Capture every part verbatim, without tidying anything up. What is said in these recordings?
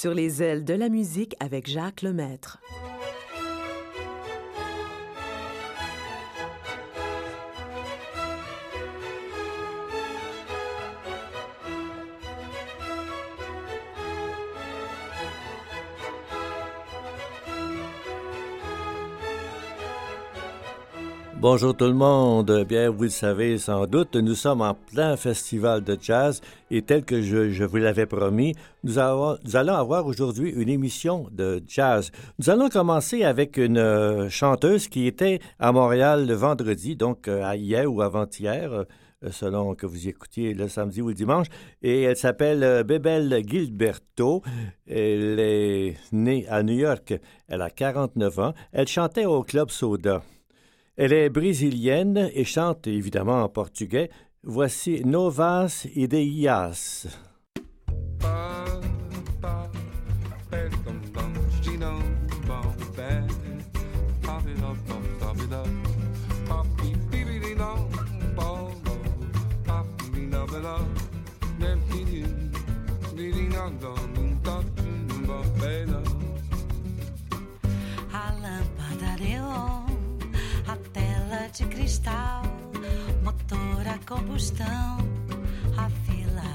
Sur les ailes de la musique avec Jacques Lemaître. Bonjour tout le monde. Bien, vous le savez sans doute, nous sommes en plein festival de jazz et tel que je, je vous l'avais promis, nous, avons, nous allons avoir aujourd'hui une émission de jazz. Nous allons commencer avec une euh, chanteuse qui était à Montréal le vendredi, donc euh, hier ou avant-hier, euh, selon que vous écoutiez le samedi ou le dimanche, et elle s'appelle euh, Bebel Gilberto. Elle est née à New York. Elle a quarante-neuf ans. Elle chantait au Club Soda. Elle est brésilienne et chante évidemment en portugais. Voici Novas Ideias. De cristal, motor a combustão, a fila.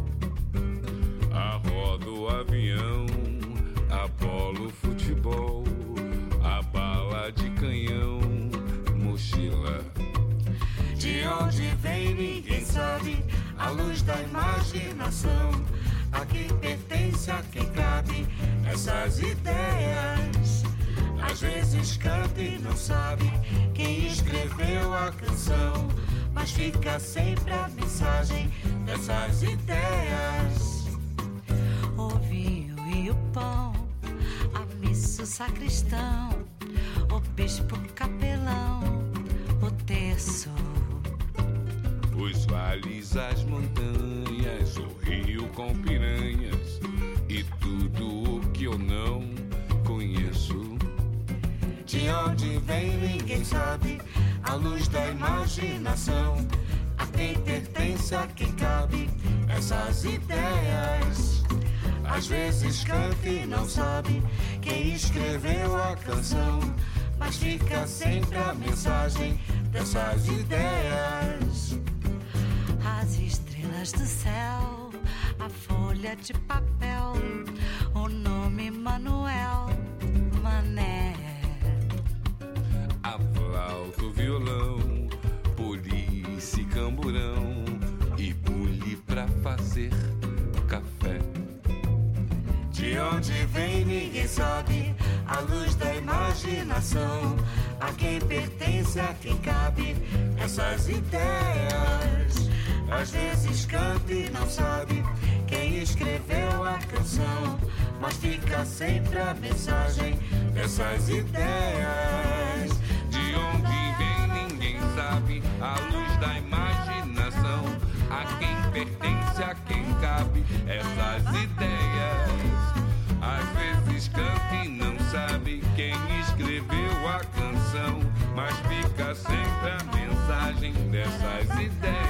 A roda, o avião, a polo, futebol, a bala de canhão, mochila. De onde vem ninguém sabe, a luz da imaginação. A quem pertence, a quem cabe, essas ideias. Às vezes canta e não sabe quem escreveu a canção, mas fica sempre a mensagem dessas ideias. O vinho e o pão, a missa, o sacristão, o bispo, o capelão, o terço. Os vales, as montanhas, o rio com piranhas e tudo o que eu não conheço. De onde vem ninguém sabe, a luz da imaginação. A quem pertence, a quem cabe, essas ideias. Às vezes canta e não sabe quem escreveu a canção, mas fica sempre a mensagem dessas ideias. As estrelas do céu, a folha de papel, o nome Manuel, Mané. A flauta, o violão, polícia e camburão, e bule pra fazer café. De onde vem ninguém sabe, a luz da imaginação. A quem pertence, a quem cabe, essas ideias. Às vezes canta e não sabe quem escreveu a canção, mas fica sempre a mensagem dessas ideias. De onde vem ninguém sabe, a luz da imaginação. A quem pertence, a quem cabe, essas ideias. Às vezes canta e não sabe quem escreveu a canção, mas fica sempre a mensagem dessas ideias.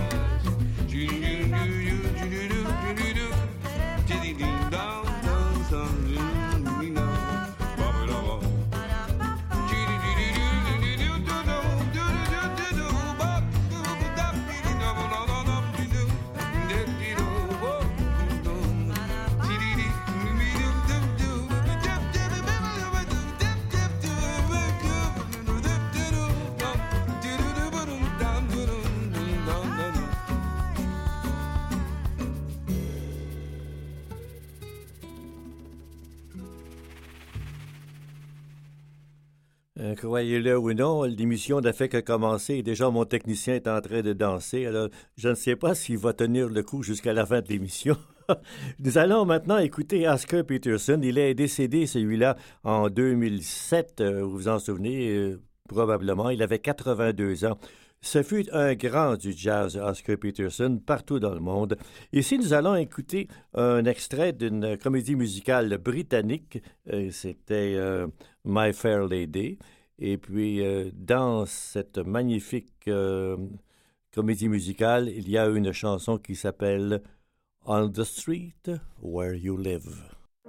Euh, croyez-le ou non, l'émission n'a fait que commencer et déjà mon technicien est en train de danser. Alors, je ne sais pas s'il va tenir le coup jusqu'à la fin de l'émission. Nous allons maintenant écouter Oscar Peterson. Il est décédé, celui-là, en deux mille sept. Euh, vous vous en souvenez euh, probablement. Il avait quatre-vingt-deux ans. Ce fut un grand du jazz, Oscar Peterson, partout dans le monde. Ici, nous allons écouter un extrait d'une comédie musicale britannique. Euh, c'était euh, My Fair Lady. Et puis, euh, dans cette magnifique euh, comédie musicale, il y a une chanson qui s'appelle On the Street Where You Live.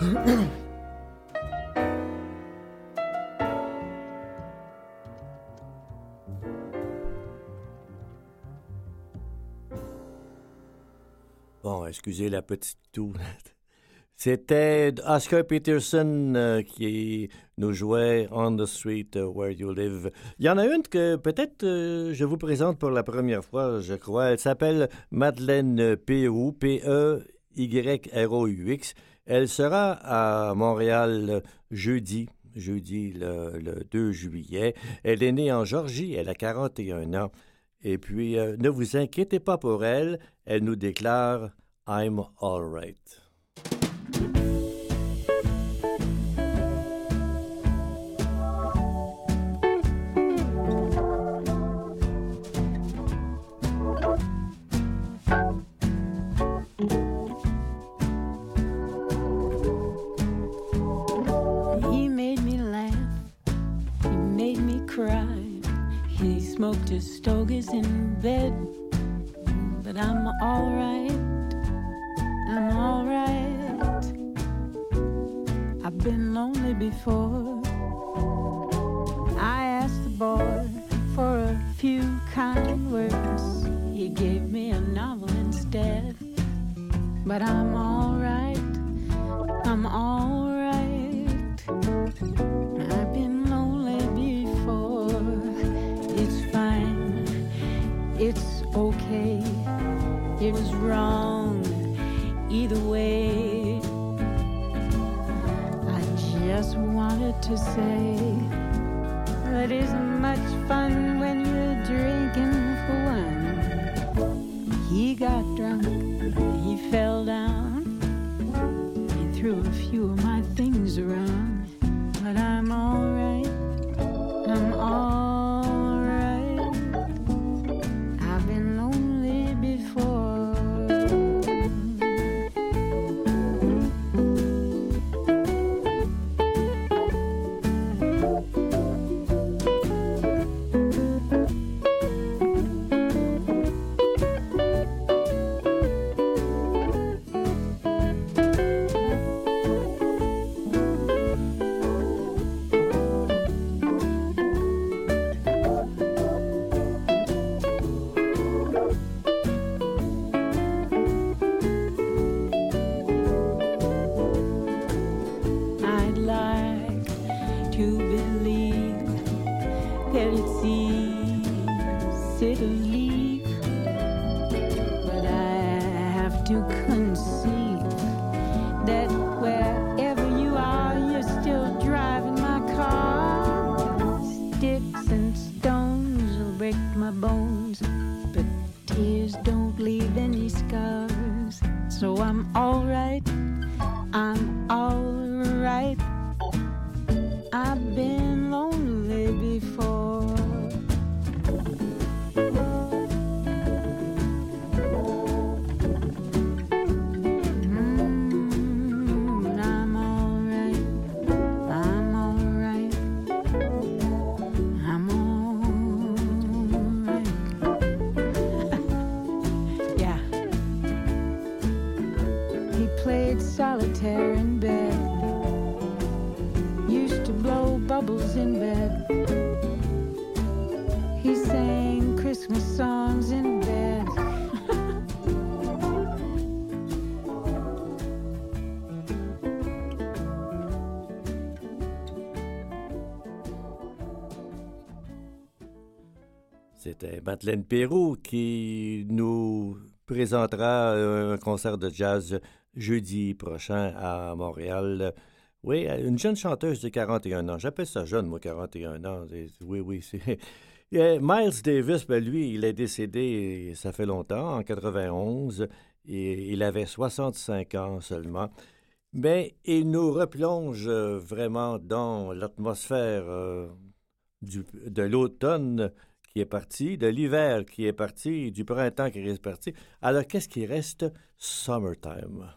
Bon, excusez la petite toux. C'était Oscar Peterson euh, qui nous jouait On the Street uh, Where You Live. Il y en a une que peut-être euh, je vous présente pour la première fois, je crois. Elle s'appelle Madeleine Pérou, P E Y R O U X. Elle sera à Montréal jeudi, jeudi le, le deux juillet. Elle est née en Georgie, elle a quarante et un ans. Et puis, euh, ne vous inquiétez pas pour elle, elle nous déclare « I'm all right ». Smoked his stogies in bed, but I'm all right, I'm all right. I've been lonely before. I asked the boy for a few kind words. He gave me a novel instead, but I'm all right, I'm all right. I've been lonely before. It's fine, it's okay, it was wrong either way. I just wanted to say that isn't much fun when you're drinking for one. He got drunk, he fell down, he threw a few of my things around, but I'm all right, I'm all C'était Madeleine Pérou qui nous présentera un concert de jazz jeudi prochain à Montréal. Oui, une jeune chanteuse de quarante et un ans. J'appelle ça jeune, moi, quarante et un ans. Oui, oui, c'est... Miles Davis, ben lui, il est décédé, ça fait longtemps, en quatre-vingt-onze, et il avait soixante-cinq ans seulement. Mais il nous replonge vraiment dans l'atmosphère euh, du, de l'automne qui est parti, de l'hiver qui est parti, du printemps qui est parti. Alors, qu'est-ce qui reste? Summertime.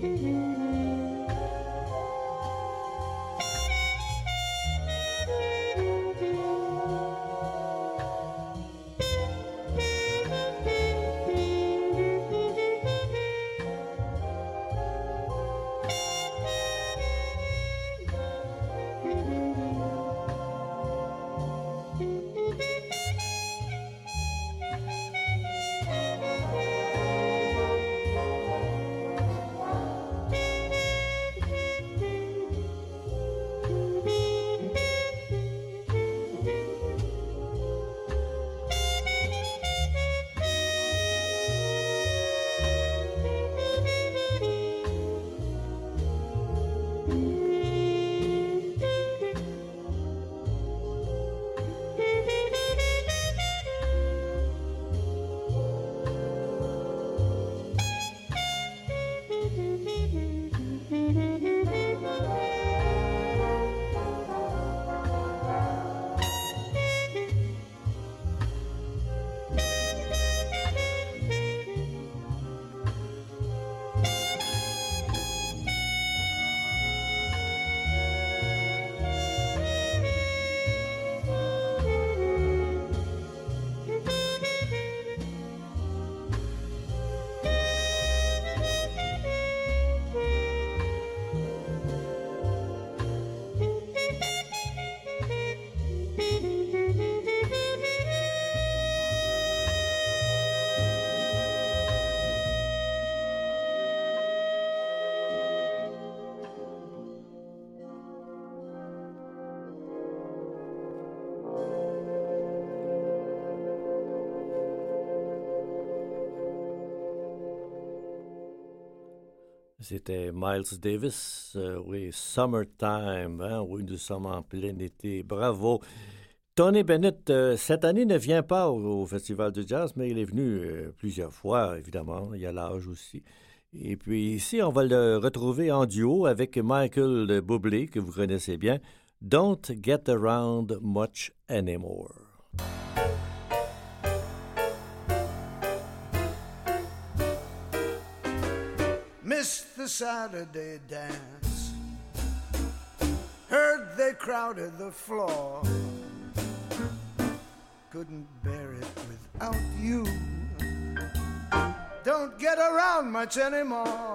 C'était Miles Davis, euh, oui, Summertime, hein, oui, nous sommes en plein été, bravo. Tony Bennett, euh, cette année, ne vient pas au, au Festival du Jazz, mais il est venu euh, plusieurs fois, évidemment, il y a l'âge aussi. Et puis ici, on va le retrouver en duo avec Michael Bublé, que vous connaissez bien, Don't Get Around Much Anymore. Missed the Saturday dance. Heard they crowded the floor. Couldn't bear it without you. Don't get around much anymore.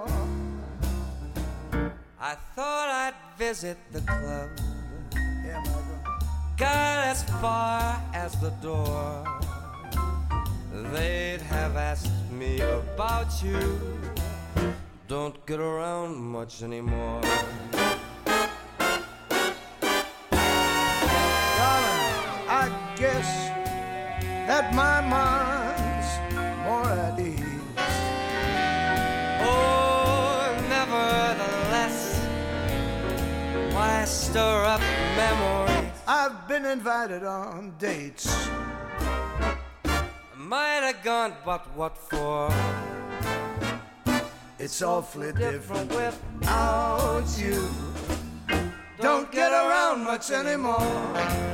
I thought I'd visit the club. Yeah, Michael. Got as far as the door. They'd have asked me about you. Don't get around much anymore. Darling, I guess that my mind's more at ease. Oh, nevertheless, why stir up memories? I've been invited on dates. Might have gone, but what for? It's awfully different without you. Don't get around much anymore.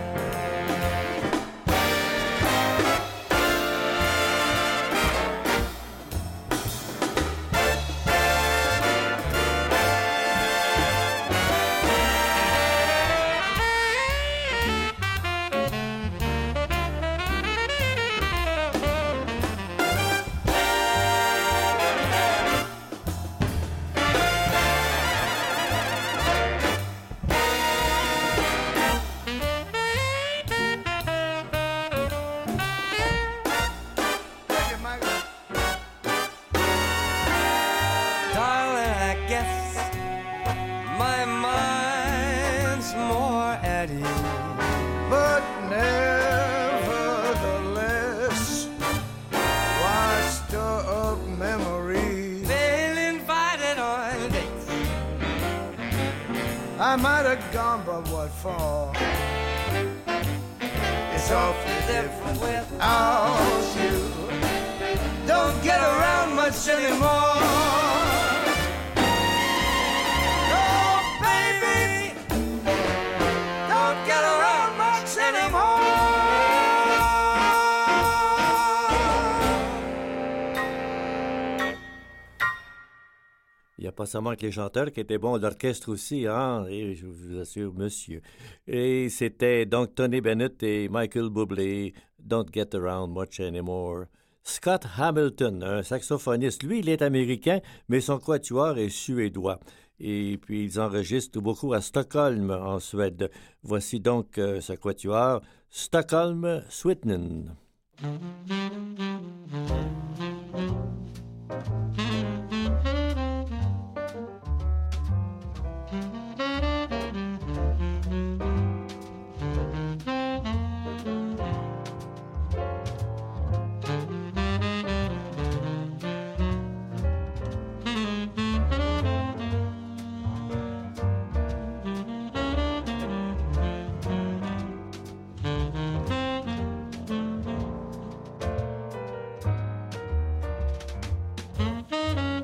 I might have gone, but what for? It's awfully different without you. Don't get around much anymore. Oh, baby, don't get around much anymore. Il n'y a pas seulement que les chanteurs qui étaient bons, l'orchestre aussi, hein, et je vous assure, monsieur. Et c'était donc Tony Bennett et Michael Bublé, Don't Get Around Much Anymore. Scott Hamilton, un saxophoniste, lui, il est américain, mais son quatuor est suédois. Et puis, ils enregistrent beaucoup à Stockholm, en Suède. Voici donc euh, ce quatuor, Stockholm Switnen. Thank you.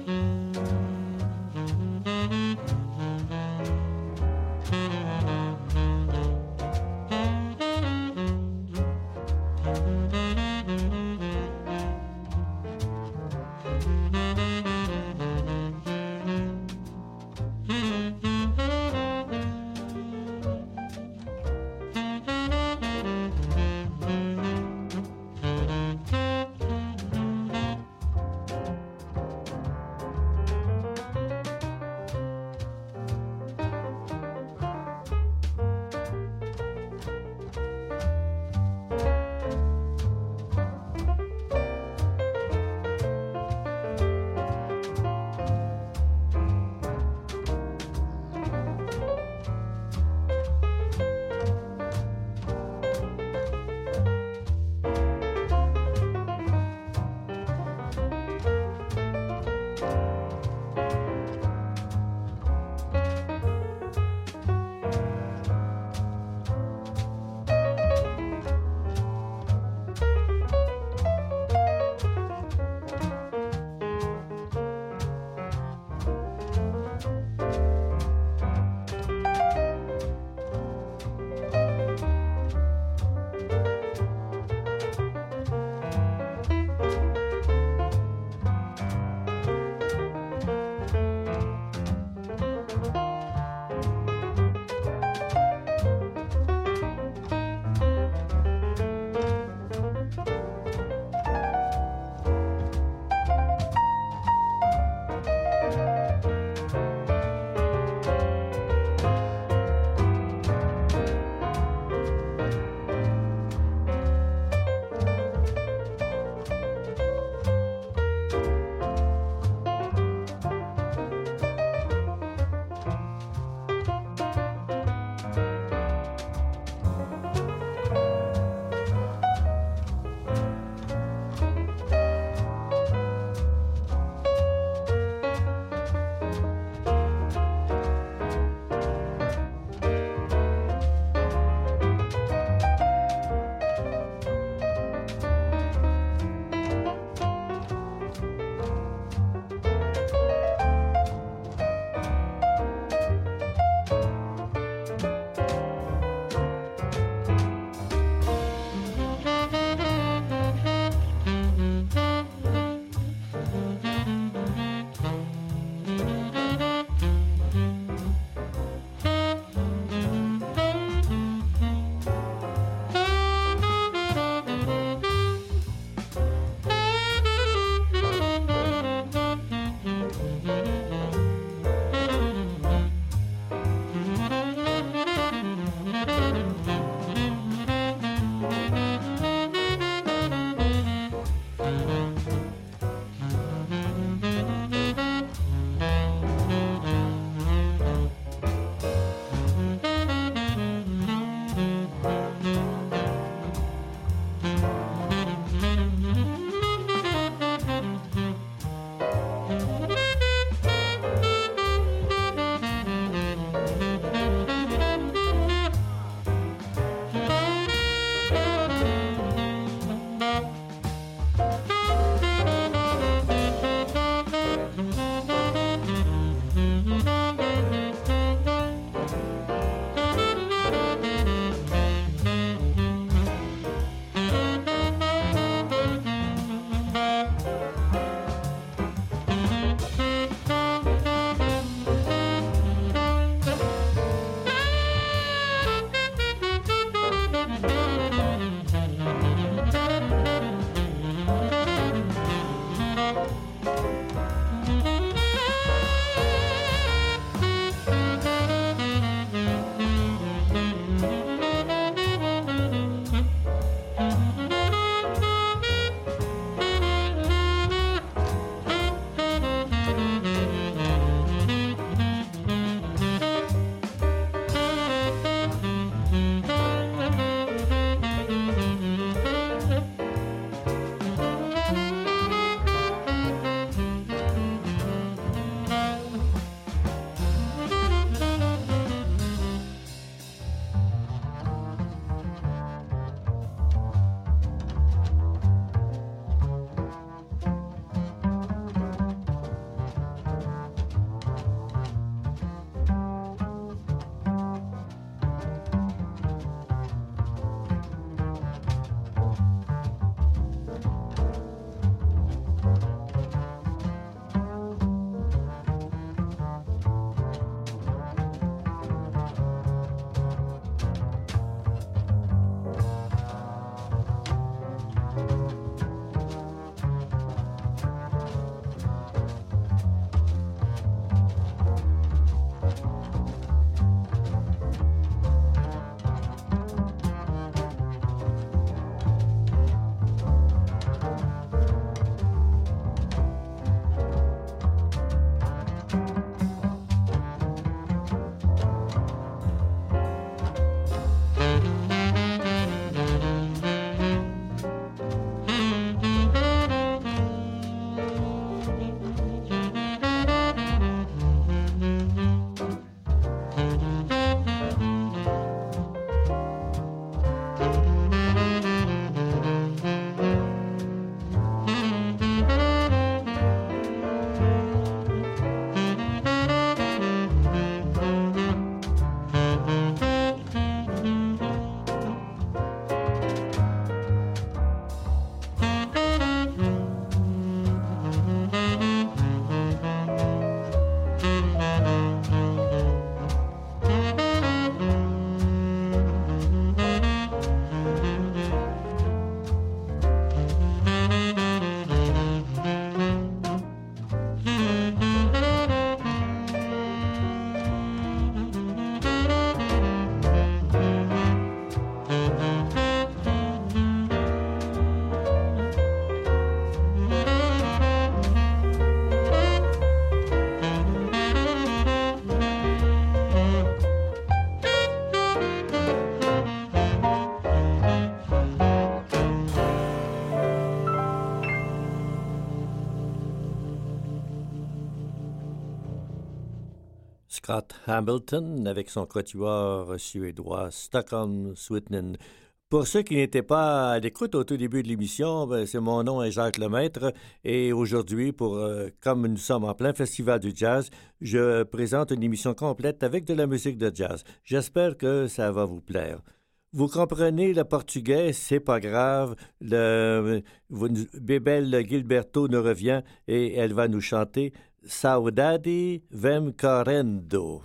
Scott Hamilton avec son quatuor suédois Stockholm Sweden. Pour ceux qui n'étaient pas à l'écoute au tout début de l'émission, ben, c'est mon nom est Jacques Lemaître et aujourd'hui, pour euh, comme nous sommes en plein festival du jazz, je présente une émission complète avec de la musique de jazz. J'espère que ça va vous plaire. Vous comprenez le portugais, c'est pas grave. Le, vous, Bebel Gilberto nous revient et elle va nous chanter Saudade Vem Correndo.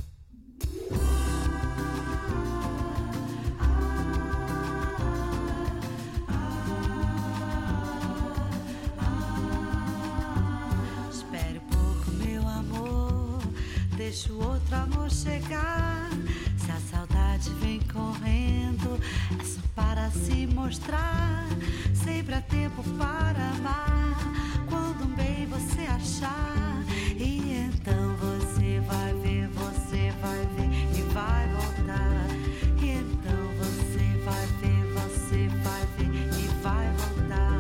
Espere pouco, meu amor, deixa o outro amor chegar. Se a saudade vem correndo, é só para se mostrar. Sempre há tempo para amar, quando um bem você achar. E então você vai ver, você vai ver e vai voltar. E então você vai ver, você vai ver e vai voltar.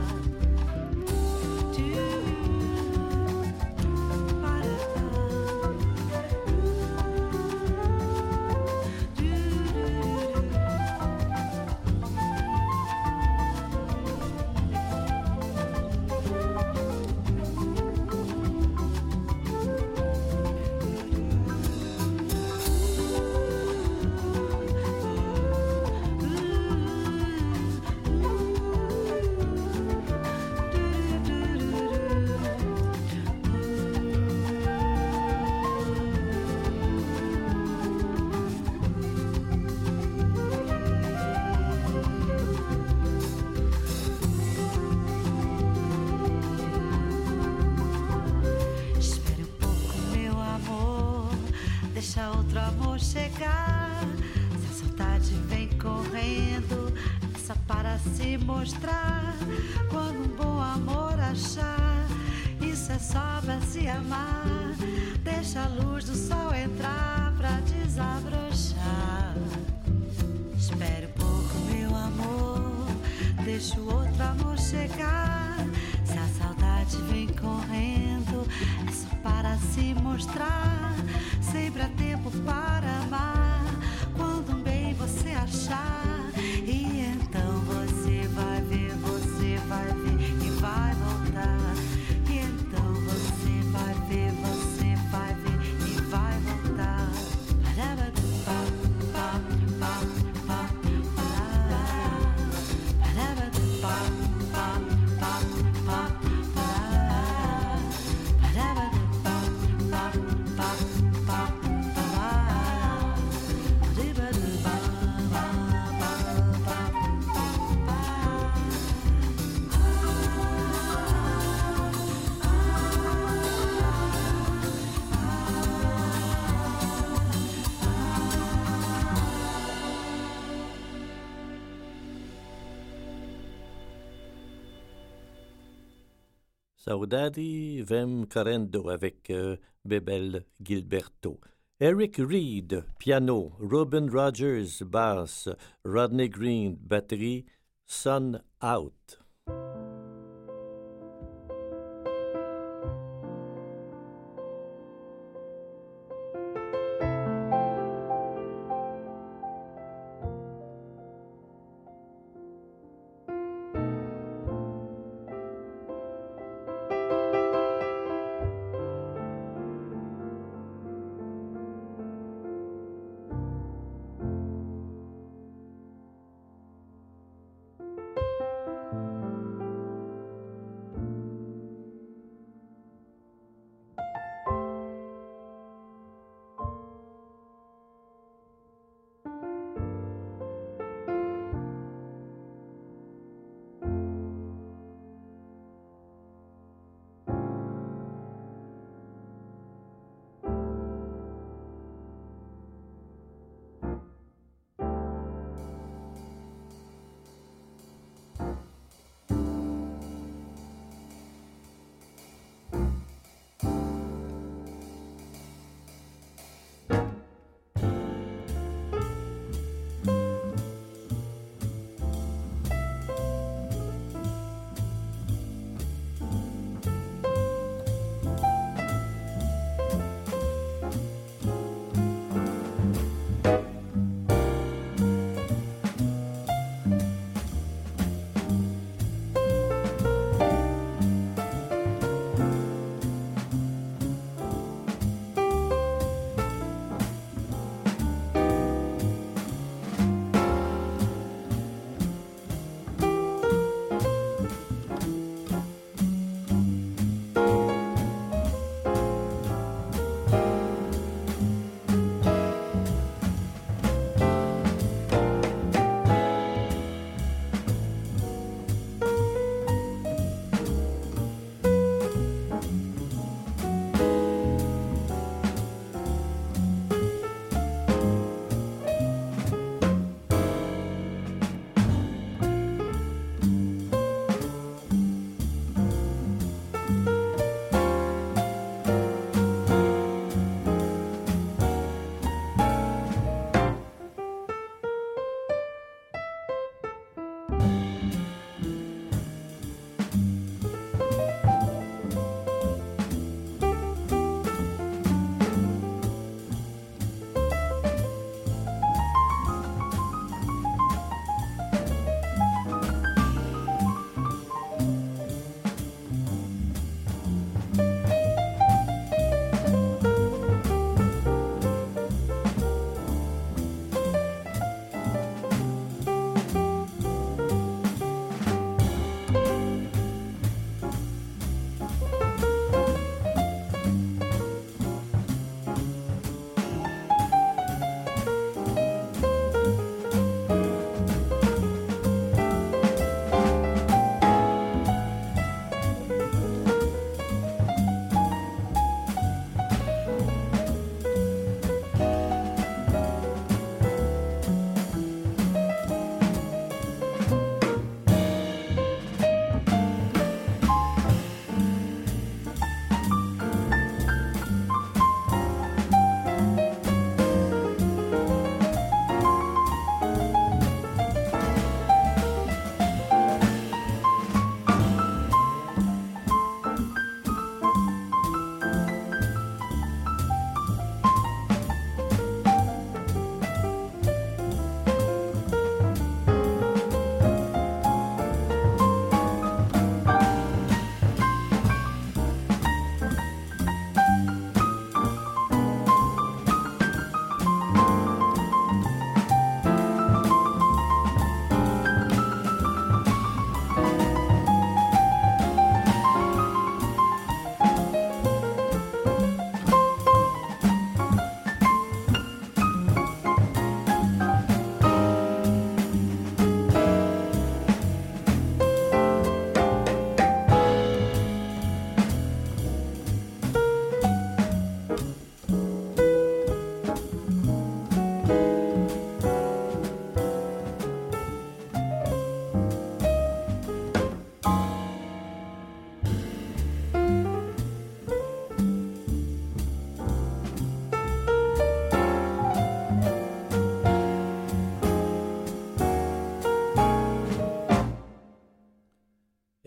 Deixa outro amor chegar. Se a saudade vem correndo, é só para se mostrar. Quando um bom amor achar, isso é só pra se amar. Deixa a luz do sol entrar pra desabrochar. Espere um pouco, meu amor, deixa o outro amor chegar. Se a saudade vem correndo, é só para se mostrar. Sempre há tempo para amar, quando um bem você achar. E então você vai ver, você vai ver e vai voltar. E então você vai ver, você vai ver e vai voltar. Saudade Vem Correndo avec euh, Bebel Gilberto. Eric Reed, piano, Robin Rogers, basse, Rodney Green, batterie, Sun Out. Thank you.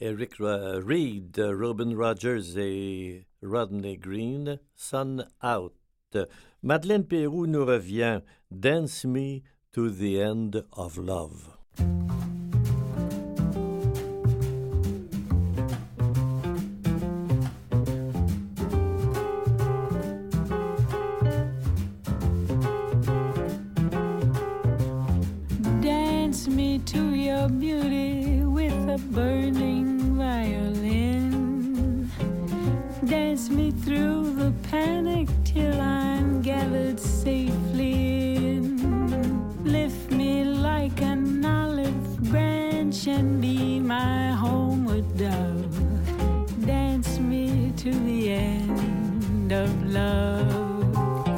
Eric Reed, Robin Rogers et Rodney Green, Sun Out. Madeleine Peyroux nous revient, Dance Me to the End of Love. Dance me to your beauty with a burning violin. Dance me through the panic till I'm gathered safely in. Lift me like an olive branch and be my homeward dove. Dance me to the end of love.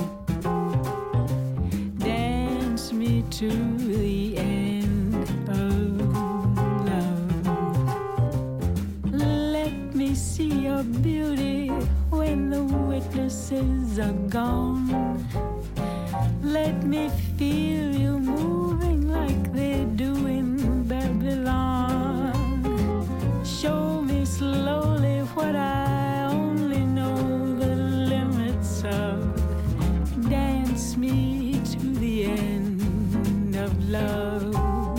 Dance me to the end of love. Let me see your beauty when the witnesses are gone. Let me feel you moving like they do in Babylon. Show me slowly what I only know the limits of. Dance me to the end of love.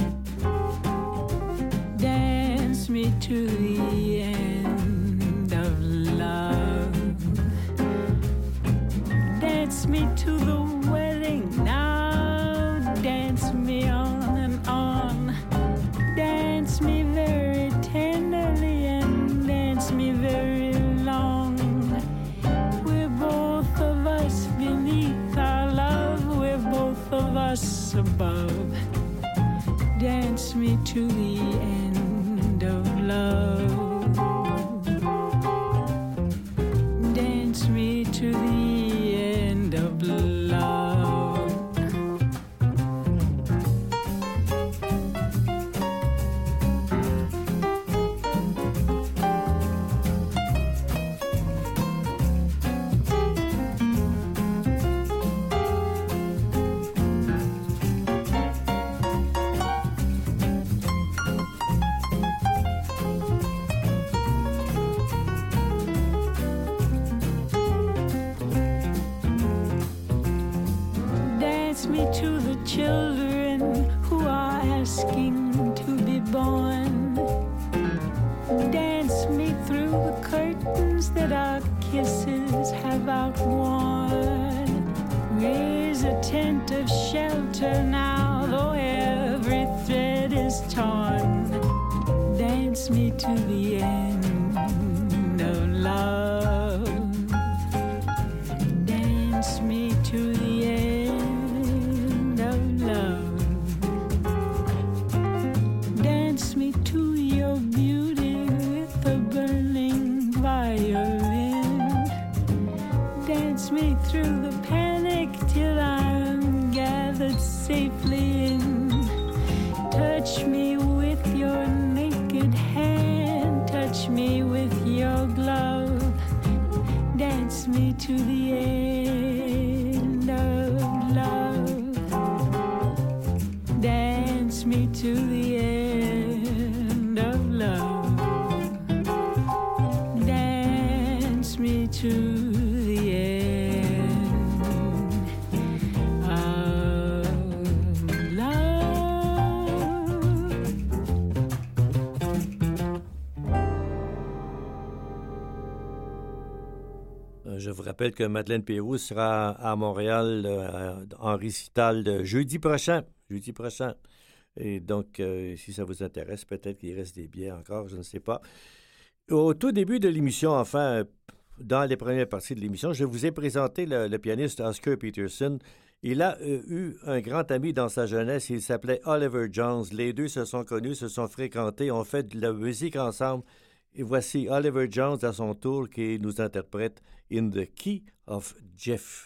Dance me to the end of love. Dance me to the wedding now. Dance me on and on. Dance me very tenderly and dance me very long. We're both of us beneath our love. We're both of us above. Dance me to the end of love. Dance me to the end of love. Dance me to the children who are asking to be born. Dance me through the curtains that our kisses have outworn. Raise a tent of shelter now, though every thread is torn. Dance me to the end of love. Dance me to the end of love. Dance me to your beauty with a burning violin. Dance me through the panic till I'm gathered safely in. Touch me with your naked hand. Touch me with your glove. Dance me to the end of love. Dance me to the end of love. Dance me to the end of love. Je vous rappelle que Madeleine Peyroux sera à Montréal euh, en récital de jeudi prochain. Jeudi prochain. Et donc, euh, si ça vous intéresse, peut-être qu'il reste des billets encore, je ne sais pas. Au tout début de l'émission, enfin, dans les premières parties de l'émission, je vous ai présenté le, le pianiste Oscar Peterson. Il a euh, eu un grand ami dans sa jeunesse, il s'appelait Oliver Jones. Les deux se sont connus, se sont fréquentés, ont fait de la musique ensemble. Et voici Oliver Jones à son tour qui nous interprète In the Key of Jeff.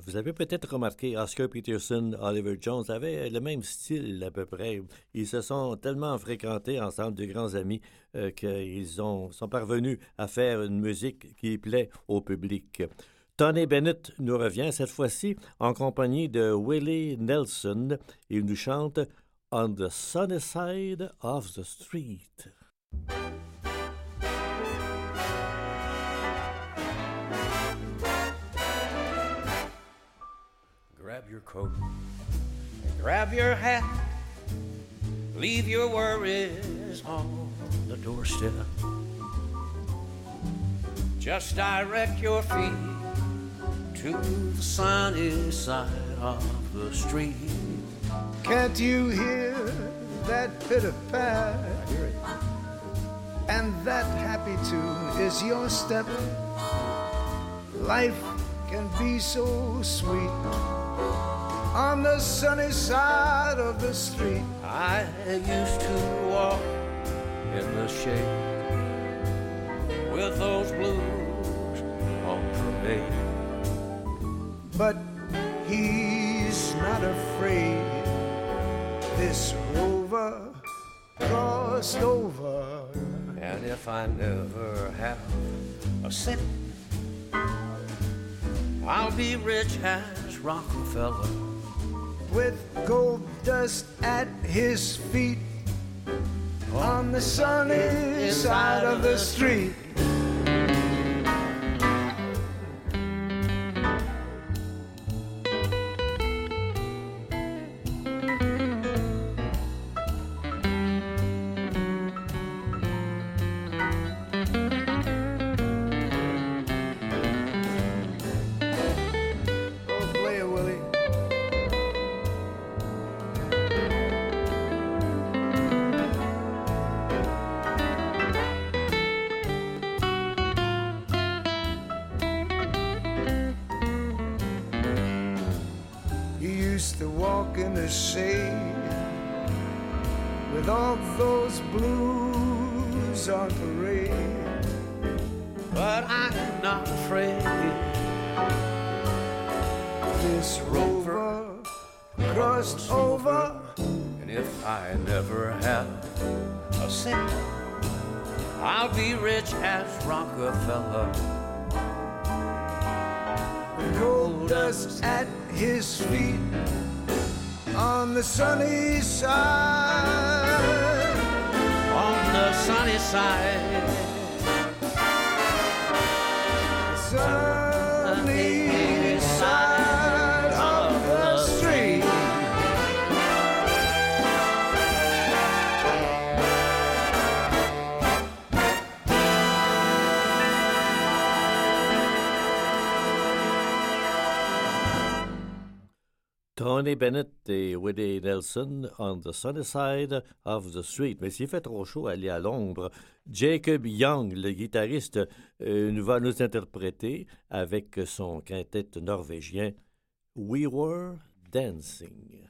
Vous avez peut-être remarqué, Oscar Peterson, Oliver Jones avaient le même style à peu près. Ils se sont tellement fréquentés ensemble, de grands amis, euh, qu'ils ont, sont parvenus à faire une musique qui plaît au public. Tony Bennett nous revient cette fois-ci en compagnie de Willie Nelson. Il nous chante « On the Sunny Side of the Street ». Grab your coat, grab your hat, leave your worries on the doorstep. Just direct your feet to the sunny side of the street. Can't you hear that pitter-pat? I hear it. And that happy tune is your step. Life can be so sweet on the sunny side of the street. I used to walk in the shade with those blues on parade. But he's not afraid. This rover crossed over. And if I never have a cent, I'll be rich as Rockefeller, with gold dust at his feet on the sunny side of the street. With all those blues on parade. But I'm not afraid. This rover crossed over. And if I never have a cent, I'll be rich as Rockefeller. Gold dust at his feet on the sunny side, on the sunny side, sunny side of the street. Tony Bennett et Willie Nelson on the sunny side of the street. Mais s'il fait trop chaud, aller à l'ombre. Jacob Young, le guitariste, euh, va nous interpréter avec son quintet norvégien We Were Dancing.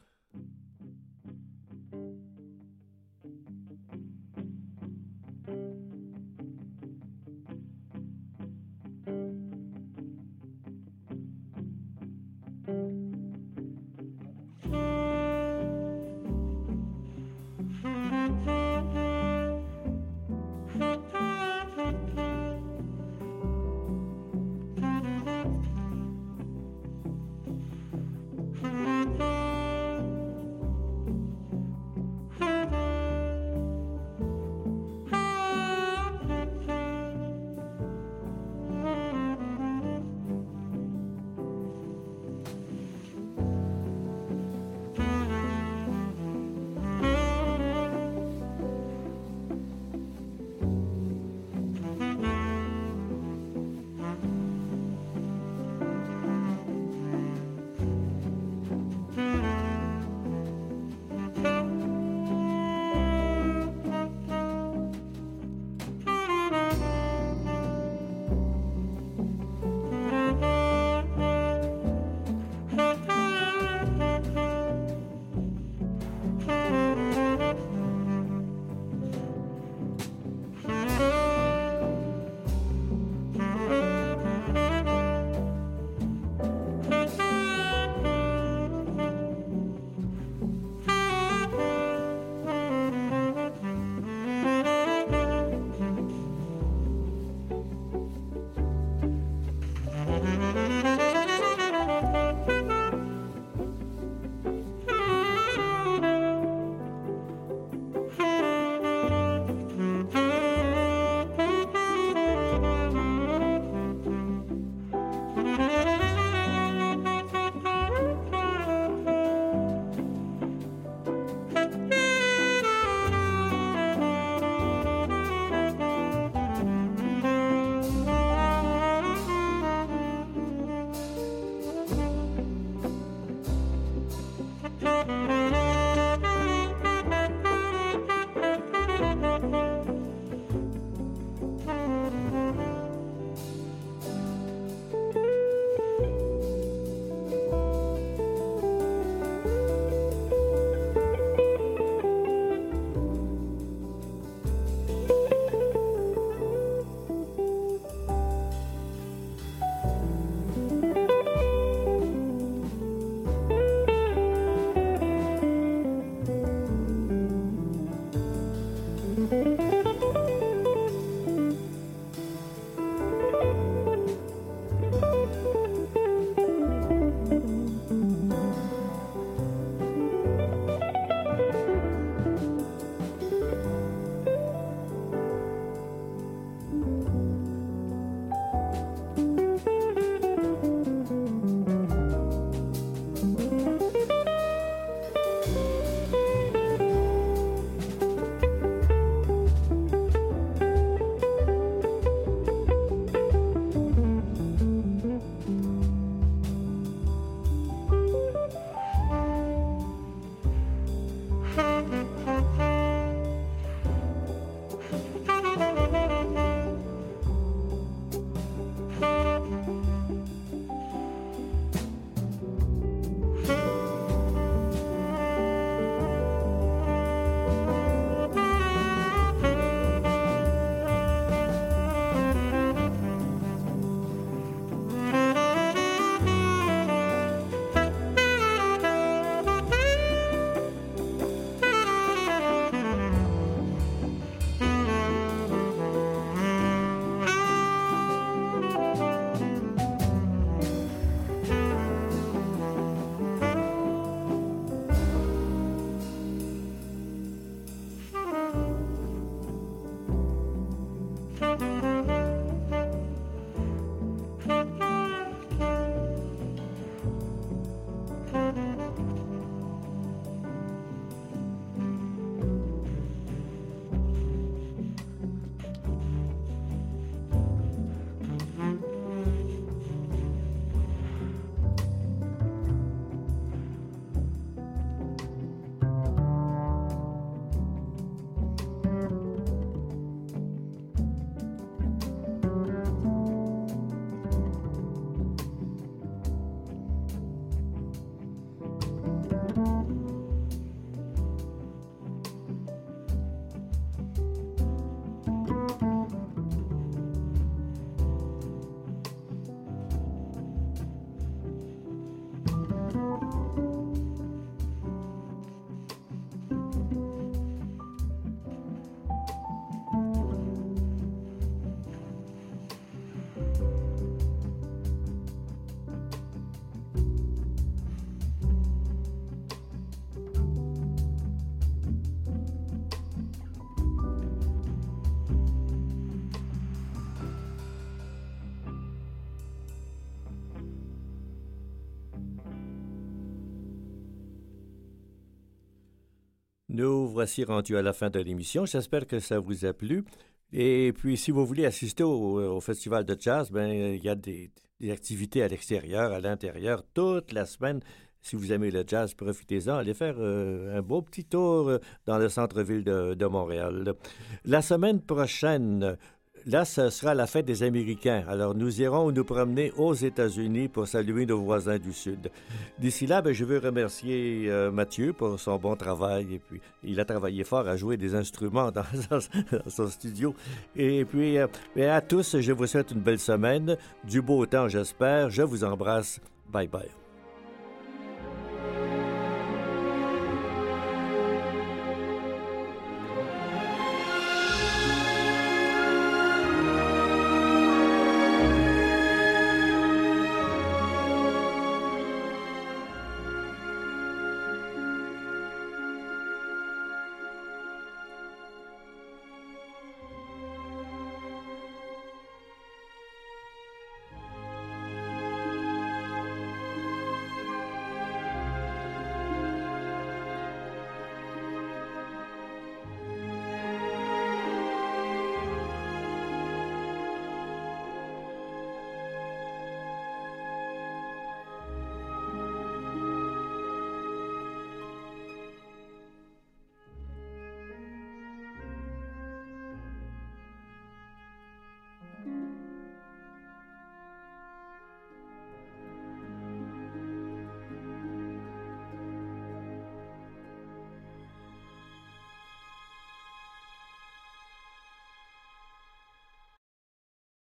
Nous voici rendus à la fin de l'émission. J'espère que ça vous a plu. Et puis, si vous voulez assister au, au festival de jazz, ben il y a des, des activités à l'extérieur, à l'intérieur, toute la semaine. Si vous aimez le jazz, profitez-en. Allez faire euh, un beau petit tour euh, dans le centre-ville de, de Montréal. La semaine prochaine, là, ce sera la fête des Américains. Alors, nous irons nous promener aux États-Unis pour saluer nos voisins du Sud. D'ici là, ben, je veux remercier euh, Mathieu pour son bon travail. Et puis, il a travaillé fort à jouer des instruments dans, dans son studio. Et puis, euh, ben, à tous, je vous souhaite une belle semaine, du beau temps, j'espère. Je vous embrasse. Bye bye.